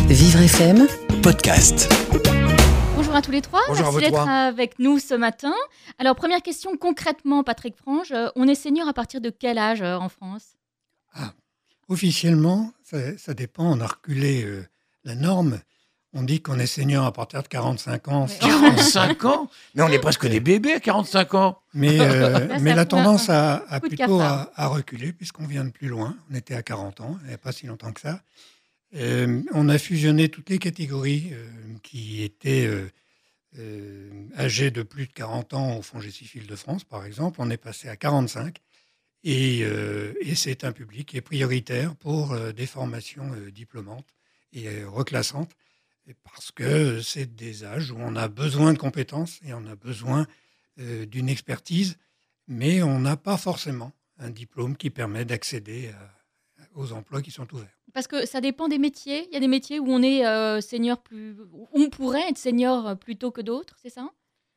Vivre FM Podcast. Bonjour à tous les trois, Bonjour merci d'être avec nous ce matin. Alors première question concrètement, Patrick Frange, on est senior à partir de quel âge en France ? Officiellement, ça dépend, on a reculé la norme. On dit qu'on est senior à partir de 45 ans. 45 ans ? Mais on est presque des bébés à 45 ans. Mais la tendance a coup de plutôt cafard. à reculer, puisqu'on vient de plus loin. On était à 40 ans, il n'y a pas si longtemps que ça. On a fusionné toutes les catégories qui étaient âgées de plus de 40 ans au FONGECIF Île-de-France, par exemple. On est passé à 45. Et c'est un public qui est prioritaire pour des formations diplômantes et reclassantes, parce que c'est des âges où on a besoin de compétences et on a besoin d'une expertise, mais on n'a pas forcément un diplôme qui permet d'accéder aux emplois qui sont ouverts. Parce que ça dépend des métiers, il y a des métiers où on est senior où on pourrait être senior plus tôt que d'autres, c'est ça ?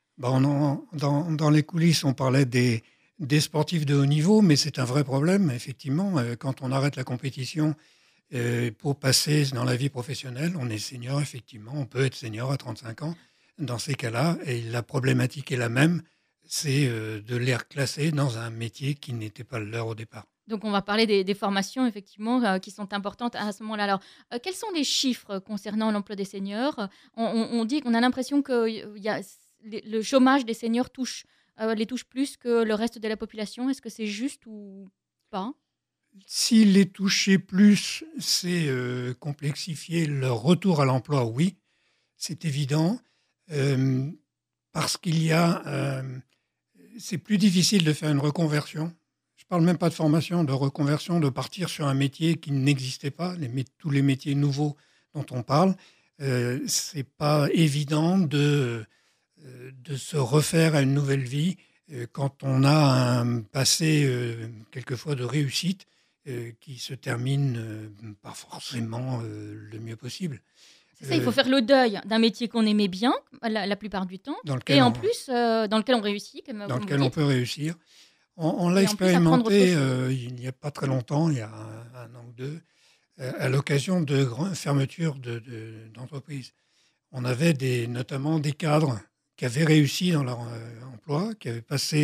Dans les coulisses, on parlait des sportifs de haut niveau, mais c'est un vrai problème, effectivement. Quand on arrête la compétition pour passer dans la vie professionnelle, on est senior, effectivement. On peut être senior à 35 ans dans ces cas-là. Et la problématique est la même, c'est de les reclasser dans un métier qui n'était pas le leur au départ. Donc on va parler des formations effectivement qui sont importantes à ce moment-là. Alors quels sont les chiffres concernant l'emploi des seniors ? On dit qu'on a l'impression que le chômage des seniors les touche plus que le reste de la population. Est-ce que c'est juste ou pas ? S'il les touchait plus, c'est complexifier leur retour à l'emploi, oui, c'est évident, parce c'est plus difficile de faire une reconversion. Je ne parle même pas de formation, de reconversion, de partir sur un métier qui n'existait pas, tous les métiers nouveaux dont on parle. Ce n'est pas évident de se refaire à une nouvelle vie quand on a un passé quelquefois de réussite qui se termine pas forcément le mieux possible. C'est ça, il faut faire le deuil d'un métier qu'on aimait bien la plupart du temps, dans lequel on réussit. Dans lequel on peut réussir. On l'a Et en plus, expérimenté il n'y a pas très longtemps, il y a un an ou deux, à l'occasion de grandes fermetures d'entreprises. On avait notamment des cadres qui avaient réussi dans leur emploi, qui avaient passé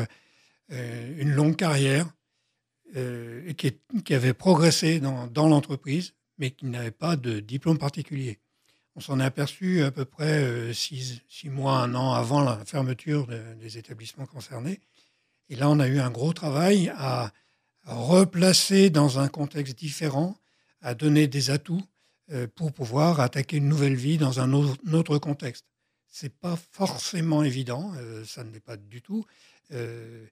une longue carrière et qui avaient progressé dans l'entreprise, mais qui n'avaient pas de diplôme particulier. On s'en est aperçu à peu près 6 mois, 1 an avant la fermeture des établissements concernés. Et là, on a eu un gros travail à replacer dans un contexte différent, à donner des atouts pour pouvoir attaquer une nouvelle vie dans un autre contexte. Ce n'est pas forcément évident, ça ne l'est pas du tout. Je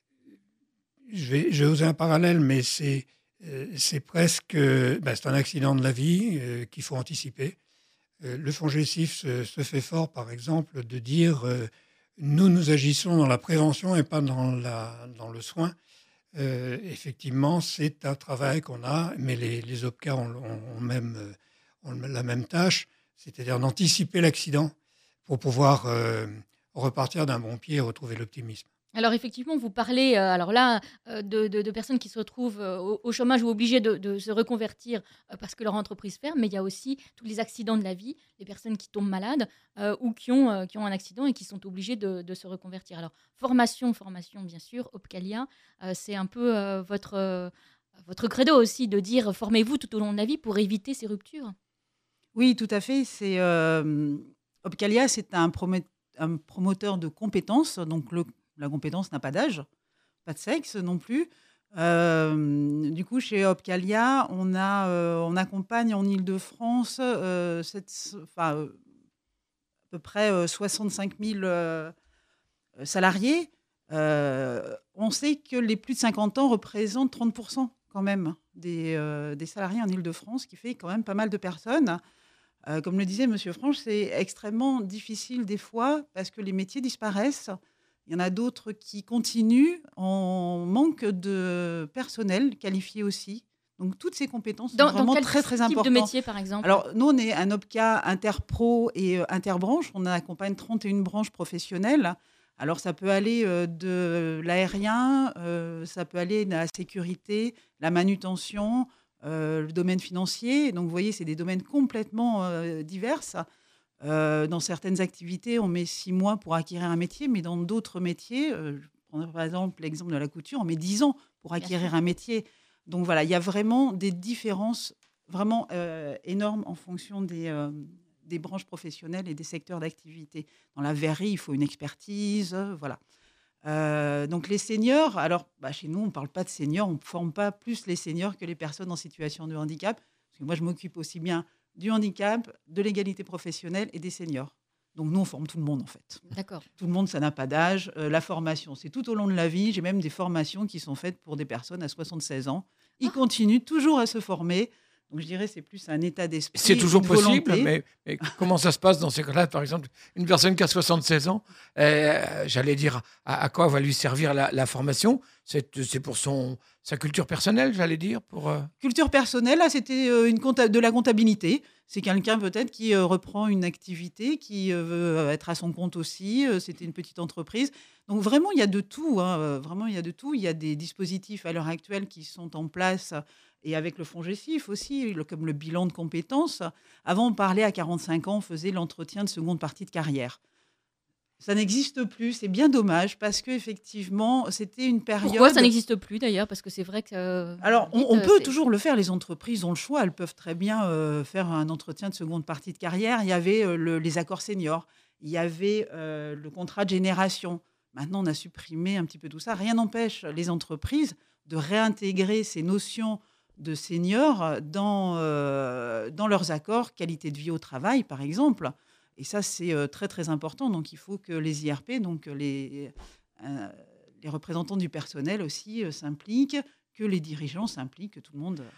vais oser un parallèle, mais c'est presque c'est un accident de la vie qu'il faut anticiper. Le FONGECIF se fait fort, par exemple, de dire nous agissons dans la prévention et pas dans le soin. Effectivement, c'est un travail qu'on a, mais les OPCA ont la même tâche, c'est-à-dire d'anticiper l'accident pour pouvoir repartir d'un bon pied et retrouver l'optimisme. Alors effectivement, vous parlez de personnes qui se retrouvent au chômage ou obligées de se reconvertir parce que leur entreprise ferme, mais il y a aussi tous les accidents de la vie, les personnes qui tombent malades ou qui ont un accident et qui sont obligées de se reconvertir. Alors formation bien sûr, Opcalia, c'est un peu votre credo aussi de dire formez-vous tout au long de la vie pour éviter ces ruptures. Oui, tout à fait. Opcalia, c'est un promoteur de compétences, donc la compétence n'a pas d'âge, pas de sexe non plus. Du coup, chez Opcalia, on accompagne en Île-de-France à peu près 65 000 salariés. On sait que les plus de 50 ans représentent 30% quand même des salariés en Île-de-France, ce qui fait quand même pas mal de personnes. Comme le disait M. Frange, c'est extrêmement difficile des fois parce que les métiers disparaissent. Il y en a d'autres qui continuent en manque de personnel qualifié aussi. Donc, toutes ces compétences sont vraiment très, très importantes. Dans quel type de métier, par exemple ? Alors, nous, on est un OPCA interpro et interbranche. On accompagne 31 branches professionnelles. Alors, ça peut aller de l'aérien, ça peut aller de la sécurité, la manutention, le domaine financier. Donc, vous voyez, c'est des domaines complètement divers. Dans certaines activités, on met 6 mois pour acquérir un métier, mais dans d'autres métiers, je prendrai par exemple l'exemple de la couture, on met 10 ans pour acquérir un métier. Donc voilà, il y a vraiment des différences vraiment énormes en fonction des branches professionnelles et des secteurs d'activité. Dans la verrerie, il faut une expertise, voilà. Donc les seniors, alors chez nous, on ne parle pas de seniors, on ne forme pas plus les seniors que les personnes en situation de handicap. Parce que moi, je m'occupe aussi bien du handicap, de l'égalité professionnelle et des seniors. Donc nous, on forme tout le monde en fait. D'accord. Tout le monde, ça n'a pas d'âge. La formation, c'est tout au long de la vie. J'ai même des formations qui sont faites pour des personnes à 76 ans. Ils continuent toujours à se former. Donc je dirais c'est plus un état d'esprit. C'est toujours une possible, volonté. mais comment ça se passe dans ces cas-là? Par exemple, une personne qui a 76 ans, j'allais dire, à quoi va lui servir la formation? C'est pour sa culture personnelle, j'allais dire pour, Culture personnelle, là, c'était de la comptabilité. C'est quelqu'un peut-être qui reprend une activité, qui veut être à son compte aussi. C'était une petite entreprise. Donc vraiment, il y a de tout. Vraiment, il y a de tout. Il y a des dispositifs à l'heure actuelle qui sont en place et avec le FONGECIF aussi, comme le bilan de compétences. Avant, on parlait à 45 ans, on faisait l'entretien de seconde partie de carrière. Ça n'existe plus, c'est bien dommage parce qu'effectivement, c'était une période... Pourquoi ça n'existe plus d'ailleurs? Parce que c'est vrai que... Alors, on peut toujours le faire, les entreprises ont le choix, elles peuvent très bien faire un entretien de seconde partie de carrière. Il y avait les accords seniors, il y avait le contrat de génération. Maintenant, on a supprimé un petit peu tout ça. Rien n'empêche les entreprises de réintégrer ces notions de seniors dans leurs accords, qualité de vie au travail, par exemple. Et ça, c'est très, très important. Donc, il faut que les IRP, donc les représentants du personnel aussi s'impliquent, que les dirigeants s'impliquent, que tout le monde...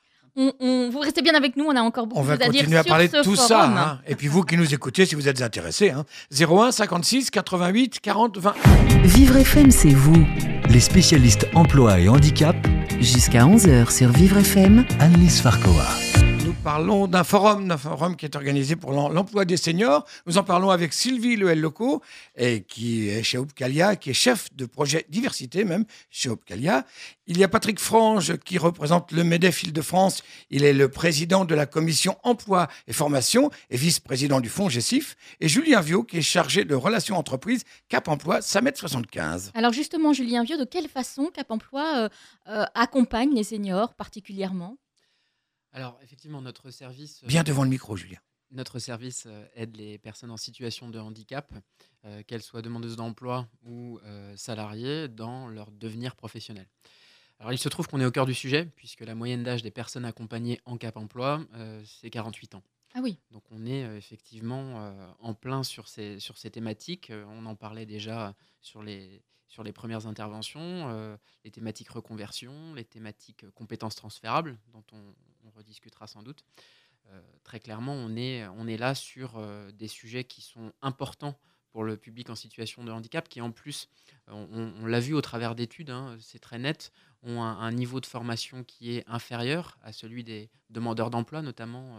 Vous restez bien avec nous, on a encore beaucoup on va à dire continuer à sur parler ce de tout forum. ça. Hein. Et puis vous qui nous écoutez, si vous êtes intéressés, 01 56 88 40 20. Vivre FM, c'est vous. Les spécialistes emploi et handicap, Jusqu'à 11h sur Vivre FM. Annelise Farcoa. Nous parlons d'un forum qui est organisé pour l'emploi des seniors. Nous en parlons avec Sylvie Lehel-Locaux, qui est chez Opcalia, qui est chef de projet diversité même chez Opcalia. Il y a Patrick Frange qui représente le MEDEF Île-de-France. Il est le président de la commission emploi et formation et vice-président du FONGECIF. Et Julien Viau qui est chargé de relations entreprises Cap Emploi Samet 75. Alors justement, Julien Viau, de quelle façon Cap Emploi accompagne les seniors particulièrement? Alors, effectivement, notre service... Bien devant le micro, Julien. Notre service aide les personnes en situation de handicap, qu'elles soient demandeuses d'emploi ou salariées, dans leur devenir professionnel. Alors, il se trouve qu'on est au cœur du sujet, puisque la moyenne d'âge des personnes accompagnées en Cap Emploi, c'est 48 ans. Ah oui. Donc, on est effectivement en plein sur ces thématiques. On en parlait déjà sur les premières interventions, les thématiques reconversion, les thématiques compétences transférables, dont on rediscutera sans doute. Très clairement, on est là sur des sujets qui sont importants pour le public en situation de handicap, qui en plus, on l'a vu au travers d'études, c'est très net, ont un niveau de formation qui est inférieur à celui des demandeurs d'emploi, notamment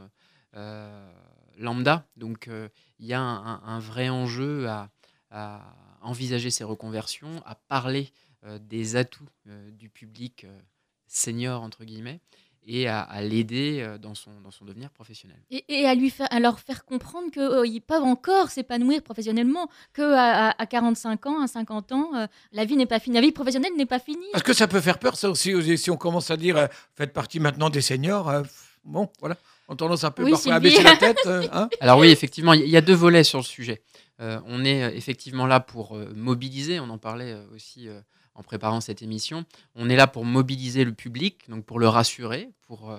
lambda. Donc, il y a un vrai enjeu à envisager ces reconversions, à parler des atouts du public senior, entre guillemets, et à l'aider dans son devenir professionnel. Et à leur faire comprendre qu'ils peuvent encore s'épanouir professionnellement, qu'à 45 ans, à 50 ans, la vie n'est pas finie. La vie professionnelle n'est pas finie. Est-ce que ça peut faire peur, ça aussi, si on commence à dire faites partie maintenant des seniors bon, voilà, on a tendance un peu Oui, parfois à Sylvie. baisser la tête. Alors oui, effectivement, il y a deux volets sur le sujet. On est effectivement là pour mobiliser, on en parlait aussi en préparant cette émission, on est là pour mobiliser le public, donc pour le rassurer, pour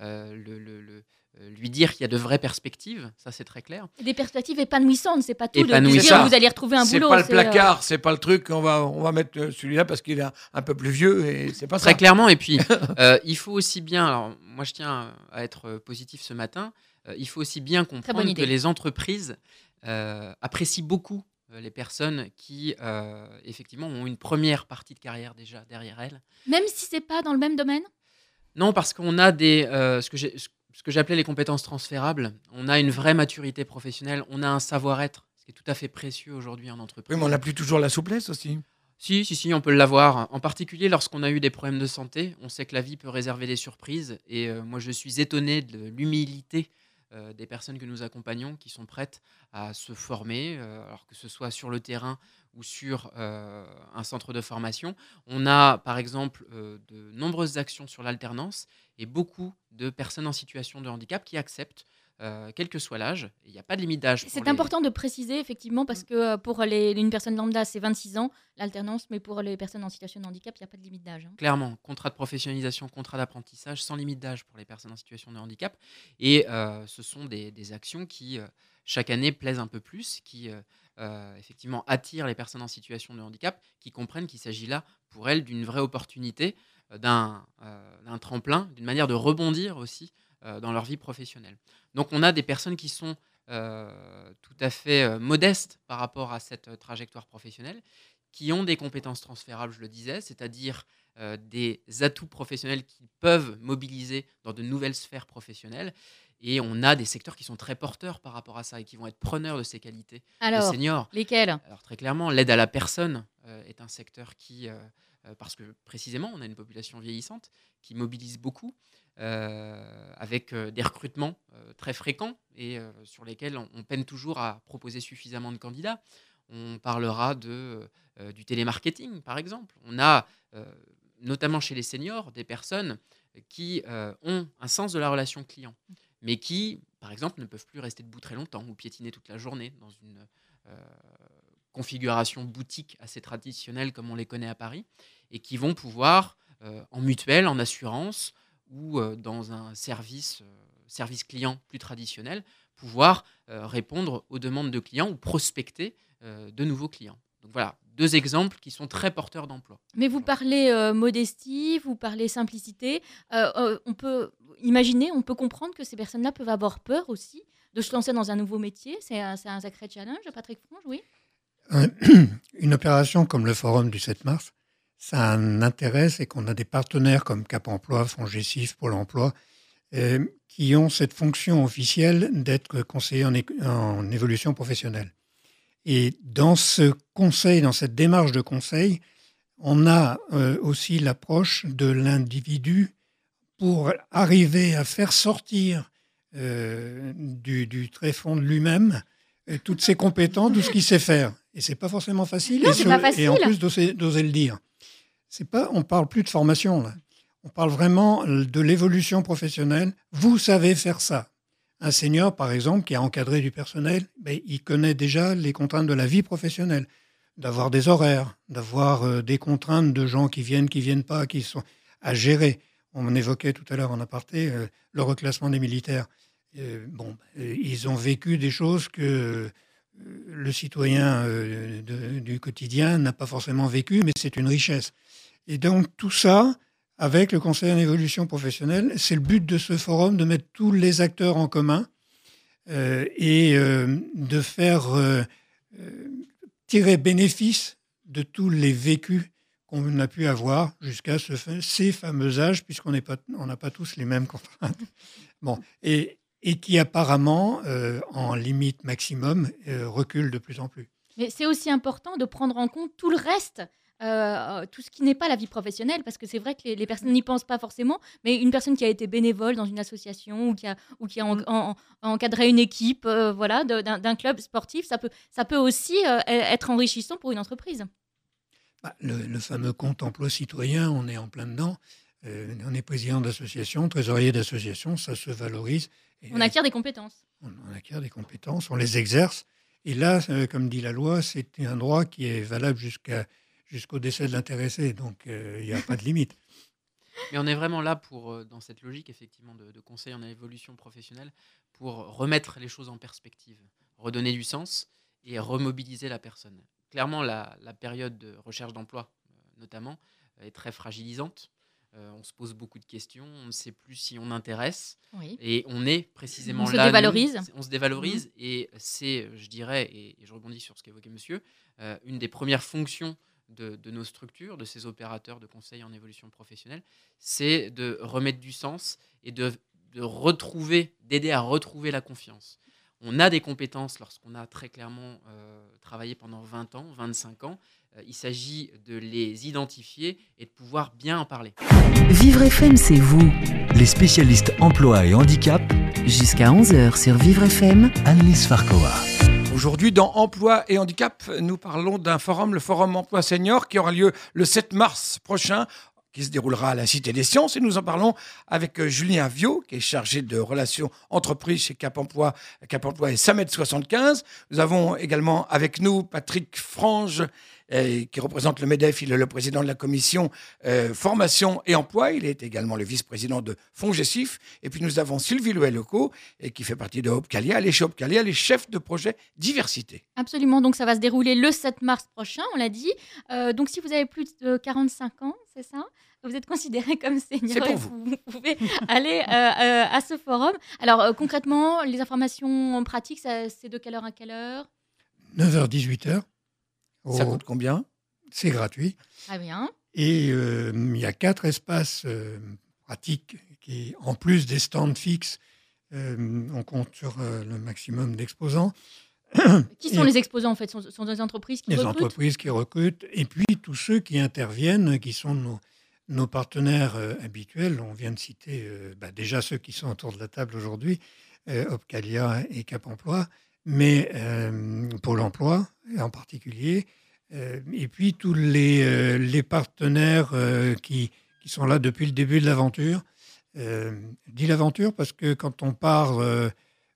lui dire qu'il y a de vraies perspectives, ça c'est très clair. Des perspectives épanouissantes, c'est pas tout de Épanouissantes. dire vous allez retrouver un C'est boulot. pas le placard, c'est pas le truc on va mettre celui-là parce qu'il est un peu plus vieux et c'est pas Très ça. clairement, et puis il faut aussi bien, alors moi je tiens à être positif ce matin, il faut aussi bien comprendre que les entreprises apprécient beaucoup les personnes qui, effectivement, ont une première partie de carrière déjà derrière elles. Même si c'est pas dans le même domaine? Non, parce qu'on a ce que j'appelais les compétences transférables. On a une vraie maturité professionnelle, on a un savoir-être, ce qui est tout à fait précieux aujourd'hui en entreprise. Oui, mais on n'a plus toujours la souplesse aussi. Si, on peut l'avoir. En particulier lorsqu'on a eu des problèmes de santé, on sait que la vie peut réserver des surprises. Et moi, je suis étonné de l'humilité des personnes que nous accompagnons qui sont prêtes à se former, alors que ce soit sur le terrain ou sur un centre de formation. On a, par exemple, de nombreuses actions sur l'alternance et beaucoup de personnes en situation de handicap qui acceptent, quel que soit l'âge. Il n'y a pas de limite d'âge. C'est important de préciser, effectivement, parce que pour une personne lambda, c'est 26 ans, l'alternance, mais pour les personnes en situation de handicap, il n'y a pas de limite d'âge. Clairement, contrat de professionnalisation, contrat d'apprentissage, sans limite d'âge pour les personnes en situation de handicap. Et ce sont des actions qui, chaque année, plaisent un peu plus, qui, effectivement, attirent les personnes en situation de handicap, qui comprennent qu'il s'agit là, pour elles, d'une vraie opportunité, d'un tremplin, d'une manière de rebondir aussi dans leur vie professionnelle. Donc, on a des personnes qui sont tout à fait modestes par rapport à cette trajectoire professionnelle, qui ont des compétences transférables, je le disais, c'est-à-dire des atouts professionnels qu'ils peuvent mobiliser dans de nouvelles sphères professionnelles. Et on a des secteurs qui sont très porteurs par rapport à ça et qui vont être preneurs de ces qualités. Alors, les seniors. Lesquels? Alors très clairement, l'aide à la personne est un secteur qui, parce que précisément, on a une population vieillissante qui mobilise beaucoup, avec des recrutements très fréquents et sur lesquels on peine toujours à proposer suffisamment de candidats. On parlera du télémarketing, par exemple. On a, notamment chez les seniors, des personnes qui ont un sens de la relation client, mais qui, par exemple, ne peuvent plus rester debout très longtemps ou piétiner toute la journée dans une configuration boutique assez traditionnelle comme on les connaît à Paris, et qui vont pouvoir, en mutuelle, en assurance ou dans un service client plus traditionnel, pouvoir répondre aux demandes de clients ou prospecter de nouveaux clients. Donc voilà, 2 exemples qui sont très porteurs d'emploi. Mais vous parlez modestie, vous parlez simplicité. On peut imaginer, on peut comprendre que ces personnes-là peuvent avoir peur aussi de se lancer dans un nouveau métier. C'est un sacré challenge, Patrick Frange, oui. Une opération comme le Forum du 7 mars, ça a un intérêt, c'est qu'on a des partenaires comme Cap Emploi, FONGECIF, Pôle emploi, qui ont cette fonction officielle d'être conseillers en évolution professionnelle. Et dans ce conseil, dans cette démarche de conseil, on a aussi l'approche de l'individu pour arriver à faire sortir du tréfonds de lui-même toutes ses compétences, tout ce qu'il sait faire. Et c'est pas forcément facile. Non, c'est pas facile. Et en plus d'oser le dire. On parle plus de formation, là. On parle vraiment de l'évolution professionnelle. Vous savez faire ça. Un senior, par exemple, qui a encadré du personnel, il connaît déjà les contraintes de la vie professionnelle, d'avoir des horaires, d'avoir des contraintes de gens qui viennent pas, qui sont à gérer. On évoquait tout à l'heure en aparté le reclassement des militaires. Ils ont vécu des choses que le citoyen du quotidien n'a pas forcément vécu, mais c'est une richesse. Et donc tout ça, avec le Conseil en évolution professionnelle, c'est le but de ce forum, de mettre tous les acteurs en commun et de faire tirer bénéfice de tous les vécus qu'on a pu avoir jusqu'à ces fameux âges, puisqu'on n'a pas tous les mêmes contraintes. Et qui apparemment, en limite maximum, recule de plus en plus. Mais c'est aussi important de prendre en compte tout le reste, tout ce qui n'est pas la vie professionnelle, parce que c'est vrai que les personnes n'y pensent pas forcément, mais une personne qui a été bénévole dans une association ou qui a encadré une équipe d'un club sportif, ça peut aussi être enrichissant pour une entreprise. Le fameux compte emploi citoyen, on est en plein dedans. On est président d'association, trésorier d'association, ça se valorise. On acquiert des compétences. On acquiert des compétences, on les exerce. Et là, comme dit la loi, c'est un droit qui est valable jusqu'au décès de l'intéressé. Donc, il n'y a pas de limite. Mais on est vraiment là dans cette logique, effectivement, de conseil en évolution professionnelle, pour remettre les choses en perspective, redonner du sens et remobiliser la personne. Clairement, la période de recherche d'emploi, notamment, est très fragilisante. On se pose beaucoup de questions, on ne sait plus si on intéresse, oui. Et on est précisément on là. On se dévalorise, et c'est, je dirais, et je rebondis sur ce qu'évoquait monsieur, une des premières fonctions de nos structures, de ces opérateurs de conseil en évolution professionnelle, c'est de remettre du sens et d'aider à retrouver la confiance. On a des compétences lorsqu'on a très clairement travaillé pendant 20 ans, 25 ans, il s'agit de les identifier et de pouvoir bien en parler. Vivre FM, c'est vous. Les spécialistes emploi et handicap, Jusqu'à 11h sur Vivre FM. Annelise Farcoa. Aujourd'hui, dans Emploi et Handicap, nous parlons d'un forum, le Forum Emploi Senior, qui aura lieu le 7 mars prochain, qui se déroulera à la Cité des Sciences. Et nous en parlons avec Julien Viau, qui est chargé de relations entreprises chez Cap Emploi et Samed 75. Nous avons également avec nous Patrick Frange, qui représente le MEDEF. Il est le président de la commission formation et emploi. Il est également le vice-président de FONGESIF. Et puis nous avons Sylvie Loel-Lecault, qui fait partie de Opcalia. Elle est chez Opcalia, elle est chef de projet diversité. Absolument, donc ça va se dérouler le 7 mars prochain, on l'a dit. Donc si vous avez plus de 45 ans, c'est ça ? Vous êtes considéré comme senior C'est pour et vous pouvez aller à ce forum. Alors concrètement, les informations pratiques, c'est de quelle heure à quelle heure ? 9h, 18h. Ça coûte combien ? C'est gratuit. Très bien. Et il y a 4 espaces pratiques qui, en plus des stands fixes, on compte sur le maximum d'exposants. Qui sont les exposants en fait ? Ce sont des entreprises qui Les recrutent ? entreprises qui recrutent, et puis tous ceux qui interviennent, qui sont nos partenaires habituels. On vient de citer déjà ceux qui sont autour de la table aujourd'hui, Opcalia et Cap Emploi, mais Pôle Emploi en particulier, et puis tous les partenaires qui sont là depuis le début de l'aventure. Je dis l'aventure parce que quand on parle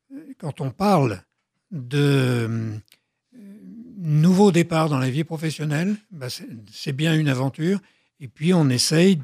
de nouveau départ dans la vie professionnelle, c'est bien une aventure. Et puis, on essaye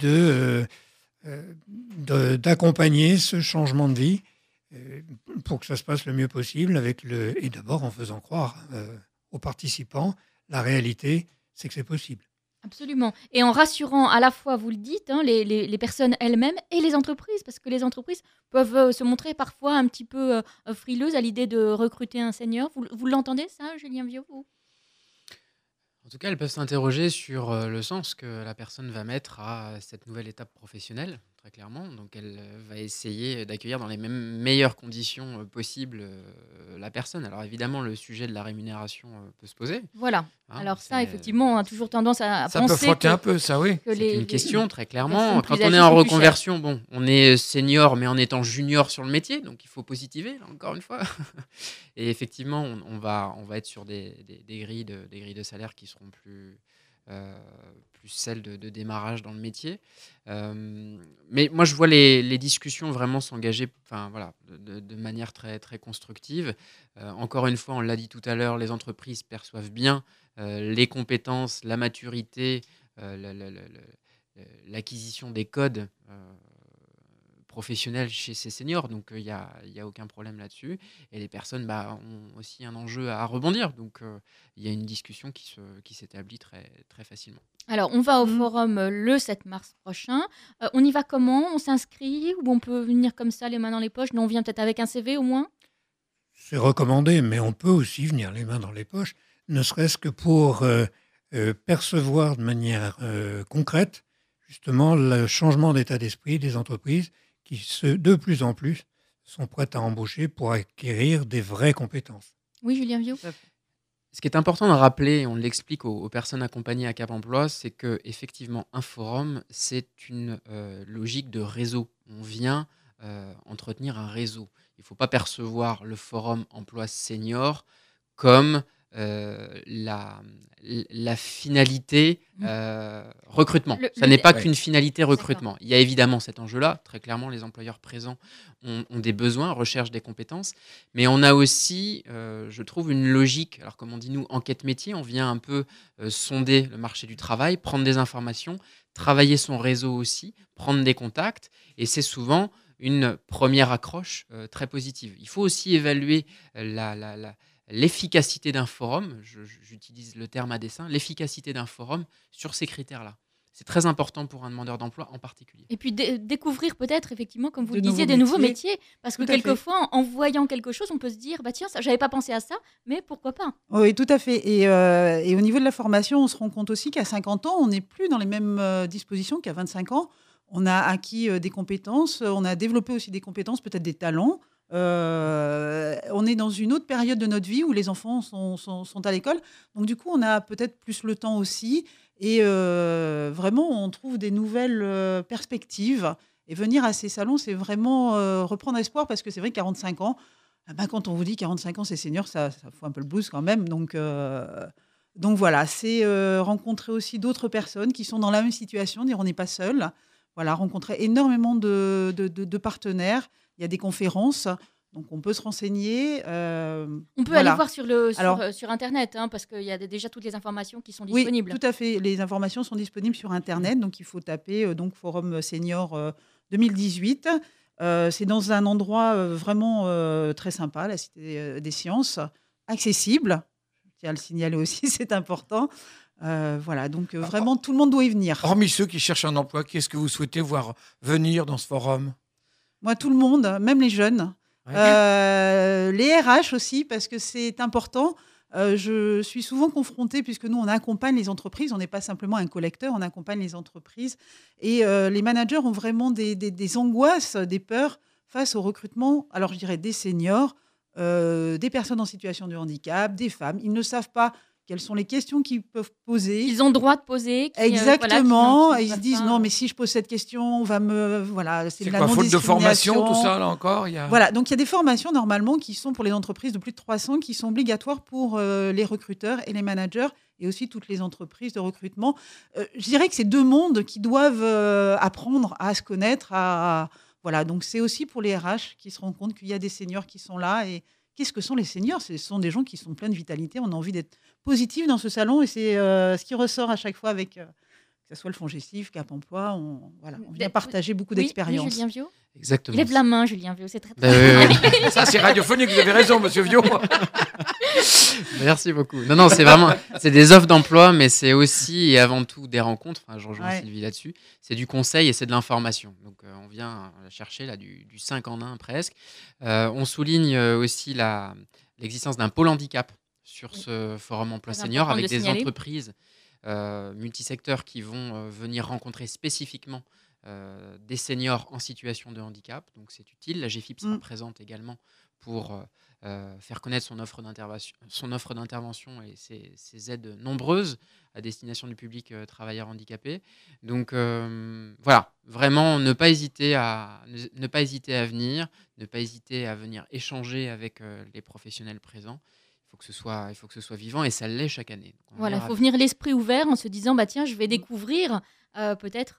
d'accompagner ce changement de vie pour que ça se passe le mieux possible, et d'abord en faisant croire aux participants la réalité, c'est que c'est possible. Absolument. Et en rassurant à la fois, vous le dites, les personnes elles-mêmes et les entreprises, parce que les entreprises peuvent se montrer parfois un petit peu frileuses à l'idée de recruter un senior. Vous l'entendez ça, Julien Viau, vous ? En tout cas, elles peuvent s'interroger sur le sens que la personne va mettre à cette nouvelle étape professionnelle, très clairement. Donc, elle va essayer d'accueillir dans les meilleures conditions possibles la personne. Alors, évidemment, le sujet de la rémunération peut se poser. Voilà. Hein, Alors ça, effectivement, on a toujours tendance à Ça penser peut frotter un peu, ça, oui. que C'est une question, très clairement. personnes Quand plus on âgées est en sont plus chères. reconversion, bon, on est senior, mais en étant junior sur le métier, donc il faut positiver, là, encore une fois. Et effectivement, on va être sur des grilles de salaire qui seront plus celles de démarrage dans le métier. Mais moi, je vois les discussions vraiment s'engager de manière très, très constructive. Encore une fois, on l'a dit tout à l'heure, les entreprises perçoivent bien les compétences, la maturité, l'acquisition des codes professionnels chez ces seniors. Donc, il n'y a aucun problème là-dessus. Et les personnes ont aussi un enjeu à rebondir. Donc, il y a une discussion qui s'établit très, très facilement. Alors, on va au forum le 7 mars prochain. On y va comment ? On s'inscrit ou on peut venir comme ça, les mains dans les poches ? Non, on vient peut-être avec un CV au moins ? C'est recommandé, mais on peut aussi venir les mains dans les poches, ne serait-ce que pour percevoir de manière concrète, justement, le changement d'état d'esprit des entreprises qui, de plus en plus, sont prêtes à embaucher pour acquérir des vraies compétences. Oui, Julien Viau ? Ce qui est important de rappeler, on l'explique aux personnes accompagnées à Cap Emploi, c'est qu'effectivement, un forum, c'est une logique de réseau. On vient entretenir un réseau. Il ne faut pas percevoir le forum emploi senior comme la finalité recrutement. Ça n'est pas qu'une finalité recrutement. Il y a évidemment cet enjeu-là. Très clairement, les employeurs présents ont des besoins, recherchent des compétences. Mais on a aussi, je trouve, une logique. Alors, comme on dit, nous, enquête métier, on vient un peu sonder le marché du travail, prendre des informations, travailler son réseau aussi, prendre des contacts. Et c'est souvent une première accroche très positive. Il faut aussi évaluer l'efficacité d'un forum, j'utilise le terme à dessein, l'efficacité d'un forum sur ces critères-là. C'est très important pour un demandeur d'emploi en particulier. Et puis découvrir peut-être, effectivement, comme vous le disiez, des nouveaux métiers. Parce que quelquefois, en voyant quelque chose, on peut se dire, tiens, je n'avais pas pensé à ça, mais pourquoi pas ? Oui, tout à fait. Et au niveau de la formation, on se rend compte aussi qu'à 50 ans, on n'est plus dans les mêmes dispositions qu'à 25 ans. On a acquis des compétences, on a développé aussi des compétences, peut-être des talents. On on est dans une autre période de notre vie où les enfants sont à l'école. Donc, du coup, on a peut-être plus le temps aussi. Et vraiment, on trouve des nouvelles perspectives. Et venir à ces salons, c'est vraiment reprendre espoir parce que c'est vrai, 45 ans, quand on vous dit 45 ans, c'est senior, ça fout un peu le blues quand même. Donc voilà, c'est rencontrer aussi d'autres personnes qui sont dans la même situation, dire on n'est pas seul. Voilà, rencontrer énormément de partenaires. Il y a des conférences, donc on peut se renseigner. On peut aller voir sur Internet, parce qu'il y a déjà toutes les informations qui sont disponibles. Oui, tout à fait. Les informations sont disponibles sur Internet, donc il faut taper Forum Senior 2018. C'est dans un endroit vraiment très sympa, la Cité des Sciences, accessible. Je tiens à le signaler aussi, c'est important. Voilà, donc vraiment, tout le monde doit y venir. Hormis ceux qui cherchent un emploi, qu'est-ce que vous souhaitez voir venir dans ce forum ? Moi, tout le monde, même les jeunes. Ouais. Les RH aussi, parce que c'est important. Je suis souvent confrontée, puisque nous, on accompagne les entreprises. On n'est pas simplement un collecteur, on accompagne les entreprises. Et les managers ont vraiment des angoisses, des peurs face au recrutement. Alors, je dirais des seniors, des personnes en situation de handicap, des femmes. Ils ne savent pas quelles sont les questions qu'ils peuvent poser. Ils ont le droit de poser. Exactement. Ils se disent, non, mais si je pose cette question, on va me... Voilà, c'est de la non-discrimination. Faute de formation, tout ça, là encore Voilà, donc il y a des formations, normalement, qui sont pour les entreprises de plus de 300, qui sont obligatoires pour les recruteurs et les managers, et aussi toutes les entreprises de recrutement. Je dirais que c'est deux mondes qui doivent apprendre à se connaître. Voilà, donc c'est aussi pour les RH qui se rendent compte qu'il y a des seniors qui sont là. Et qu'est-ce que sont les seniors ? Ce sont des gens qui sont pleins de vitalité. On a envie d'être positif dans ce salon, et c'est ce qui ressort à chaque fois avec, que ce soit le FONGECIF, Cap Emploi, on vient partager beaucoup d'expériences. Oui, Julien Viaud. Exactement. Lève la main, Julien Viaud, c'est très bien. Ça, c'est radiophonique, vous avez raison, monsieur Viaud. Merci beaucoup. Non, c'est des offres d'emploi, mais c'est aussi et avant tout des rencontres. Enfin, je rejoins Sylvie là-dessus. C'est du conseil et c'est de l'information. Donc, on vient chercher là du 5 en 1 presque. On souligne aussi l'existence d'un pôle handicap sur ce forum emploi senior avec des entreprises multisecteurs qui vont venir rencontrer spécifiquement des seniors en situation de handicap. Donc c'est utile. La GFIP sera présente également pour faire connaître son offre d'intervention et ses aides nombreuses à destination du public travailleur handicapé. Donc voilà, vraiment ne pas hésiter à venir, ne pas hésiter à venir échanger avec les professionnels présents. Il faut que ce soit vivant, et ça l'est chaque année. Voilà, il faut venir l'esprit ouvert en se disant tiens, je vais découvrir peut-être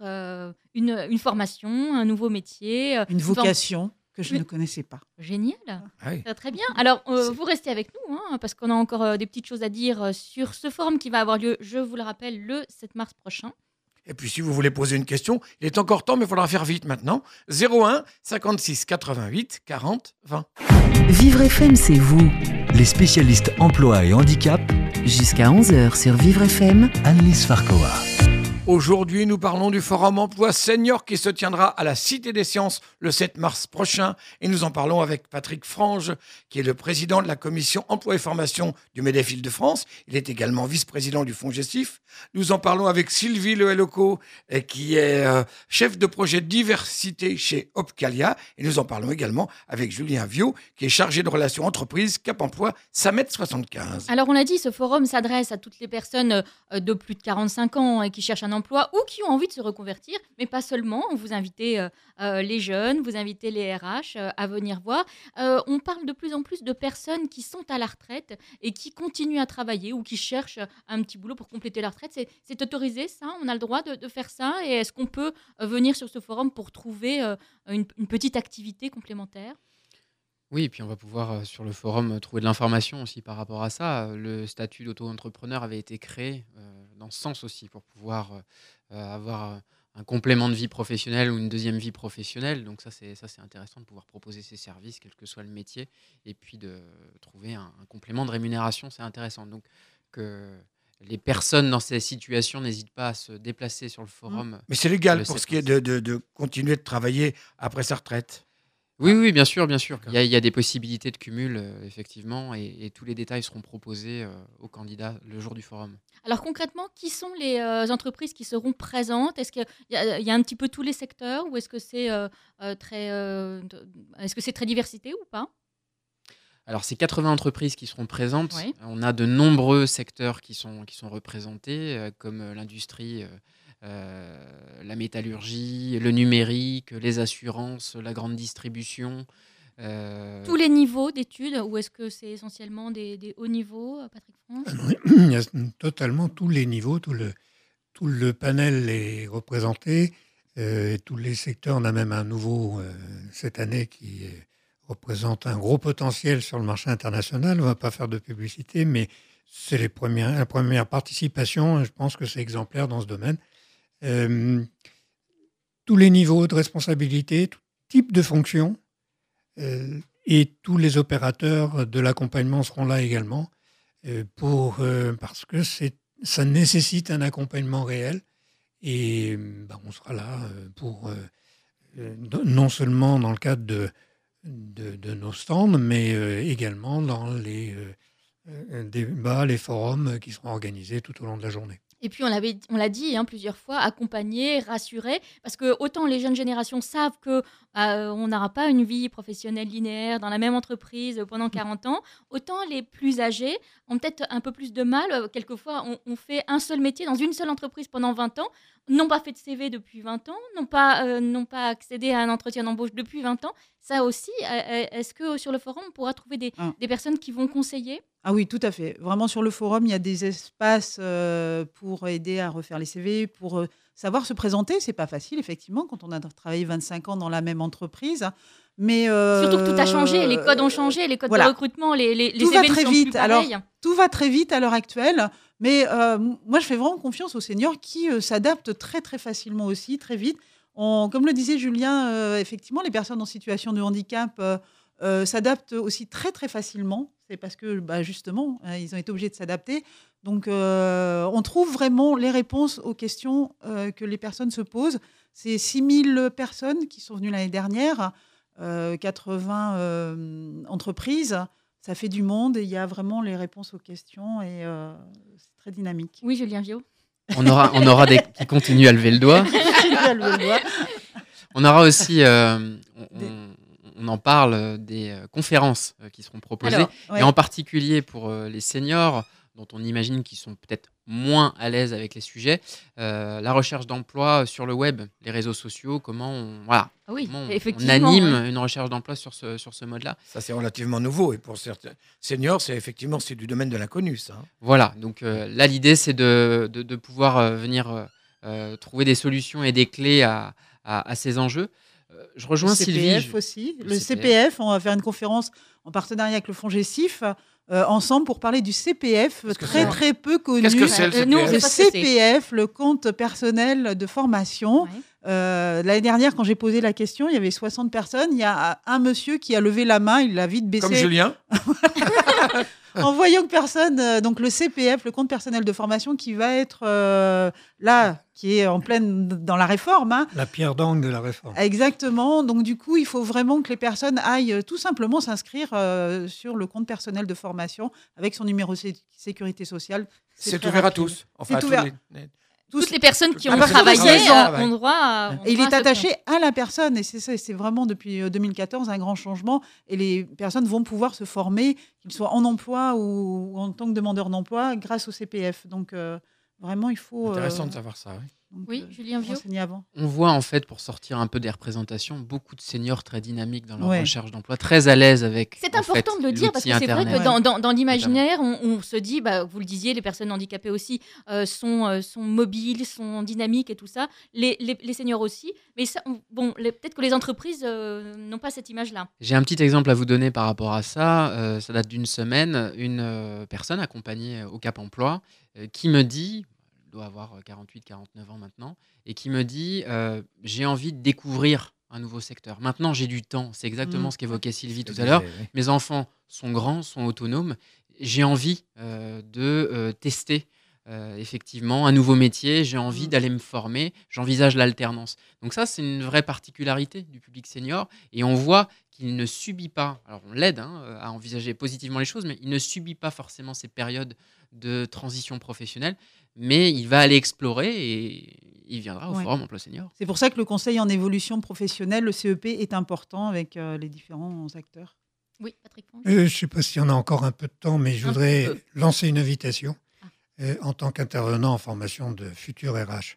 une formation, un nouveau métier. Une vocation que je ne connaissais pas. Génial, très bien. Alors, vous restez avec nous, parce qu'on a encore des petites choses à dire sur ce forum qui va avoir lieu, je vous le rappelle, le 7 mars prochain. Et puis, si vous voulez poser une question, il est encore temps, mais il faudra faire vite maintenant. 01 56 88 40 20. Vivre FM, c'est vous. Les spécialistes emploi et handicap. Jusqu'à 11h sur Vivre FM. Annelise Farkowa. Aujourd'hui, nous parlons du Forum Emploi Senior qui se tiendra à la Cité des Sciences le 7 mars prochain. Et nous en parlons avec Patrick Frange, qui est le président de la commission Emploi et Formation du MEDEF Île-de-France. Il est également vice-président du FONGECIF. Nous en parlons avec Sylvie Lehelleco, qui est chef de projet diversité chez Opcalia. Et nous en parlons également avec Julien Viaud, qui est chargé de relations entreprises Cap Emploi Samet 75. Alors, on l'a dit, ce forum s'adresse à toutes les personnes de plus de 45 ans et qui cherchent un emploi ou qui ont envie de se reconvertir, mais pas seulement. Vous invitez les jeunes, vous invitez les RH à venir voir. On parle de plus en plus de personnes qui sont à la retraite et qui continuent à travailler ou qui cherchent un petit boulot pour compléter leur retraite. C'est autorisé, ça ? On a le droit de faire ça ? Et est-ce qu'on peut venir sur ce forum pour trouver une petite activité complémentaire ? Oui, et puis on va pouvoir sur le forum trouver de l'information aussi par rapport à ça. Le statut d'auto-entrepreneur avait été créé dans ce sens aussi pour pouvoir avoir un complément de vie professionnelle ou une deuxième vie professionnelle. Donc ça c'est intéressant de pouvoir proposer ses services, quel que soit le métier, et puis de trouver un complément de rémunération, c'est intéressant. Donc que les personnes dans ces situations n'hésitent pas à se déplacer sur le forum. Mais c'est légal pour ce qui est de continuer de travailler après sa retraite. Oui, bien sûr. Il y a des possibilités de cumul, effectivement, et tous les détails seront proposés aux candidats le jour du forum. Alors concrètement, qui sont les entreprises qui seront présentes ? Est-ce qu'il y a un petit peu tous les secteurs ou est-ce que c'est très diversité ou pas ? Alors, c'est 80 entreprises qui seront présentes. Oui. On a de nombreux secteurs qui sont représentés, comme l'industrie, la métallurgie, le numérique, les assurances, la grande distribution. Tous les niveaux d'études, ou est-ce que c'est essentiellement des hauts niveaux, Patrick Franche? Il y a totalement tous les niveaux, tout le panel est représenté. Tous les secteurs, on a même un nouveau cette année qui représente un gros potentiel sur le marché international. On ne va pas faire de publicité, mais c'est la première participation. Je pense que c'est exemplaire dans ce domaine. Tous les niveaux de responsabilité, tout type de fonction, et tous les opérateurs de l'accompagnement seront là également, parce que ça nécessite un accompagnement réel. Et on sera là pour, non seulement dans le cadre de nos stands, mais également dans les débats, les forums qui seront organisés tout au long de la journée. Et puis, on l'a dit plusieurs fois, accompagner, rassurer, parce que autant les jeunes générations savent qu'on n'aura pas une vie professionnelle linéaire dans la même entreprise pendant 40 ans, autant les plus âgés ont peut-être un peu plus de mal. Quelquefois, on fait un seul métier dans une seule entreprise pendant 20 ans, n'ont pas fait de CV depuis 20 ans, n'ont pas accédé à un entretien d'embauche depuis 20 ans. Ça aussi, est-ce que sur le forum, on pourra trouver des personnes qui vont conseiller ? Ah oui, tout à fait. Vraiment, sur le forum, il y a des espaces pour aider à refaire les CV, pour savoir se présenter. C'est pas facile, effectivement, quand on a travaillé 25 ans dans la même entreprise. Mais surtout que tout a changé, les codes ont changé, les codes de recrutement, les tout CV va ne très sont vite. plus pareils. Alors, tout va très vite à l'heure actuelle. Mais moi, je fais vraiment confiance aux seniors qui s'adaptent très, très facilement aussi, très vite. Comme le disait Julien, effectivement, les personnes en situation de handicap s'adaptent aussi très, très facilement. C'est parce que, justement, ils ont été obligés de s'adapter. Donc, on trouve vraiment les réponses aux questions que les personnes se posent. C'est 6000 personnes qui sont venues l'année dernière, 80 entreprises. Ça fait du monde et il y a vraiment les réponses aux questions et c'est très dynamique. Oui, Julien Viaud. On aura des qui continuent à lever le doigt. On aura aussi, on en parle, des conférences qui seront proposées. Alors, ouais. Et en particulier pour les seniors, dont on imagine qu'ils sont peut-être moins à l'aise avec les sujets, la recherche d'emploi sur le web, les réseaux sociaux, comment on anime une recherche d'emploi sur ce mode-là. Ça, c'est relativement nouveau. Et pour certains seniors, c'est du domaine de l'inconnu, ça. Voilà. Donc là, l'idée, c'est de pouvoir venir trouver des solutions et des clés à ces enjeux. Je rejoins Sylvie. Le CPF aussi. Le CPF, on va faire une conférence en partenariat avec le fonds GESIF ensemble pour parler du CPF, très peu connu. Qu'est-ce que c'est le CPF ? Le CPF, le compte personnel de formation. Ouais. L'année dernière, quand j'ai posé la question, il y avait 60 personnes. Il y a un monsieur qui a levé la main, il l'a vite baissé. Comme Julien. En voyant que personne, donc le CPF, le compte personnel de formation, qui va être là, qui est en pleine dans la réforme. Hein. La pierre d'angle de la réforme. Exactement. Donc du coup, il faut vraiment que les personnes aillent tout simplement s'inscrire sur le compte personnel de formation avec son numéro de sécurité sociale. C'est ouvert à tous. Enfin, c'est ouvert. Toutes les personnes qui ont travaillé ont droit à... Et il est attaché à la personne. Et c'est ça, c'est vraiment depuis 2014 un grand changement. Et les personnes vont pouvoir se former, qu'ils soient en emploi ou en tant que demandeurs d'emploi, grâce au CPF. Donc vraiment, il faut... Intéressant de savoir ça, oui. Donc, oui, Julien Viaud. On voit en fait, pour sortir un peu des représentations, beaucoup de seniors très dynamiques dans leur recherche d'emploi, très à l'aise avec. C'est important de le dire parce que c'est vrai que dans l'imaginaire, on se dit, vous le disiez, les personnes handicapées aussi sont mobiles, sont dynamiques et tout ça. Les seniors aussi. Mais peut-être que les entreprises n'ont pas cette image-là. J'ai un petit exemple à vous donner par rapport à ça. Ça date d'une semaine. Une personne accompagnée au Cap Emploi qui me dit. Doit avoir 48-49 ans maintenant, et qui me dit j'ai envie de découvrir un nouveau secteur. Maintenant, j'ai du temps. C'est exactement ce qu'évoquait Sylvie tout à l'heure. Oui. Mes enfants sont grands, sont autonomes. J'ai envie de tester effectivement un nouveau métier. J'ai envie d'aller me former. J'envisage l'alternance. Donc ça, c'est une vraie particularité du public senior. Et on voit qu'il ne subit pas, alors on l'aide à envisager positivement les choses, mais il ne subit pas forcément ces périodes de transition professionnelle, mais il va aller explorer et il viendra au Forum Emploi Senior. C'est pour ça que le conseil en évolution professionnelle, le CEP, est important avec les différents acteurs. Oui, Patrick Franche. Je ne sais pas s'il y en a encore un peu de temps, mais je voudrais peu. lancer une invitation en tant qu'intervenant en formation de futurs RH.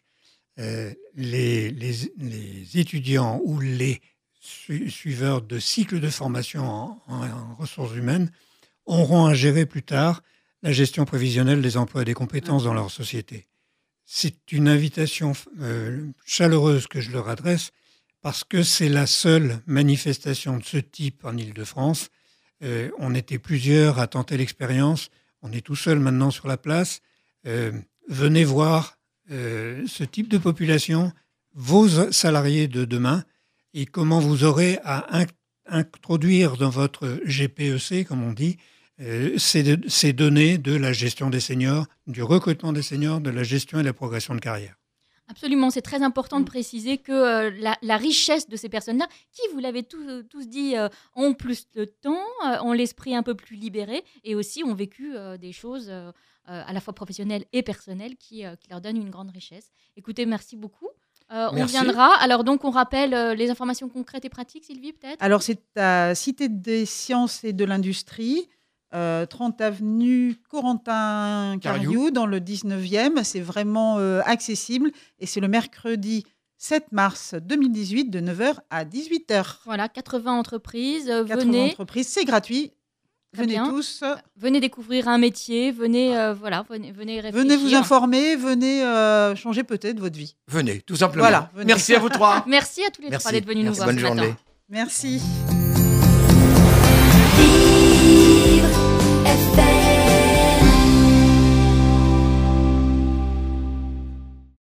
Les étudiants ou les suiveurs de cycles de formation en ressources humaines auront à gérer plus tard la gestion prévisionnelle des emplois et des compétences dans leur société. C'est une invitation chaleureuse que je leur adresse parce que c'est la seule manifestation de ce type en Île-de-France. On était plusieurs à tenter l'expérience. On est tout seul maintenant sur la place. Venez voir ce type de population, vos salariés de demain, et comment vous aurez à introduire dans votre GPEC, comme on dit, ces données de la gestion des seniors, du recrutement des seniors, de la gestion et de la progression de carrière. Absolument, c'est très important de préciser que la richesse de ces personnes-là, qui, vous l'avez tous dit, ont plus de temps, ont l'esprit un peu plus libéré et aussi ont vécu des choses à la fois professionnelles et personnelles qui leur donnent une grande richesse. Écoutez, merci beaucoup. On viendra. Alors donc, on rappelle les informations concrètes et pratiques, Sylvie, peut-être ? Alors, c'est à Cité des Sciences et de l'Industrie, 30 avenue Corentin Cariou, dans le 19e. C'est vraiment accessible et c'est le mercredi 7 mars 2018 de 9h à 18h. Voilà, 80 entreprises. 80 venez. entreprises, c'est gratuit. Venez tous. Venez découvrir un métier, venez réfléchir. Venez vous informer, venez changer peut-être votre vie. Venez, tout simplement. Voilà, venez. Merci à vous trois. Merci à tous les trois d'être venus nous voir Bonne ce matin. journée. Merci.